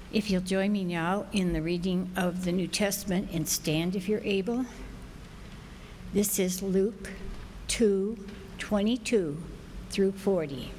If you'll join me now in the reading of the New Testament and stand if you're able. This is Luke 2:22 through 40.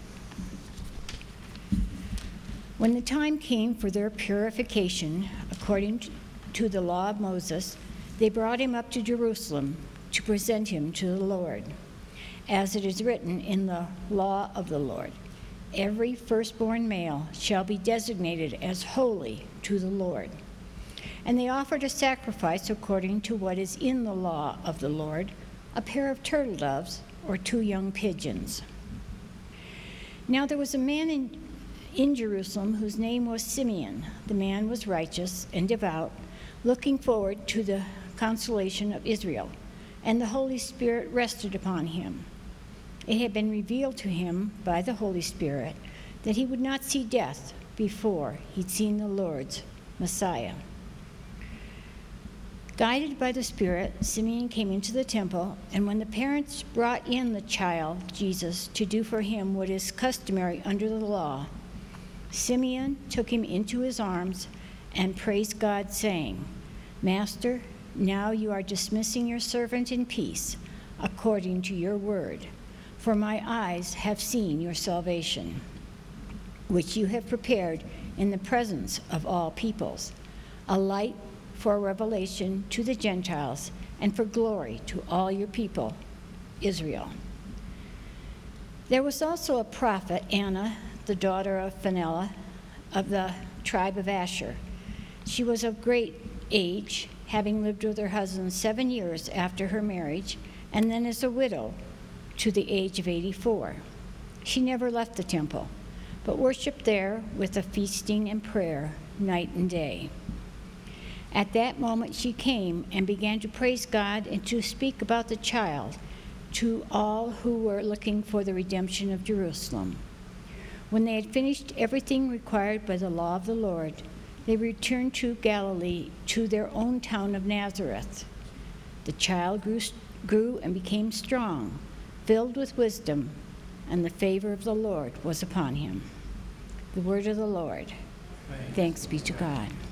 When the time came for their purification, according to the law of Moses, they brought him up to Jerusalem to present him to the Lord. As it is written in the law of the Lord, every firstborn male shall be designated as holy to the Lord. And they offered a sacrifice according to what is in the law of the Lord, a pair of turtle doves or 2 young pigeons. Now there was a man in Jerusalem whose name was Simeon. The man was righteous and devout, looking forward to the consolation of Israel, and the Holy Spirit rested upon him. It had been revealed to him by the Holy Spirit that he would not see death before he'd seen the Lord's Messiah. Guided by the Spirit, Simeon came into the temple, and when the parents brought in the child, Jesus, to do for him what is customary under the law, Simeon took him into his arms and praised God, saying, "Master, now you are dismissing your servant in peace, according to your word. For my eyes have seen your salvation, which you have prepared in the presence of all peoples, a light for revelation to the Gentiles and for glory to all your people, Israel." There was also a prophet, Anna, the daughter of Phanuel of the tribe of Asher. She was of great age, having lived with her husband 7 years after her marriage, and then as a widow to the age of 84. She never left the temple, but worshiped there with a feasting and prayer night and day. At that moment she came and began to praise God and to speak about the child to all who were looking for the redemption of Jerusalem. When they had finished everything required by the law of the Lord, they returned to Galilee, to their own town of Nazareth. The child grew and became strong, filled with wisdom, and the favor of the Lord was upon him. The word of the Lord. Thanks be to God.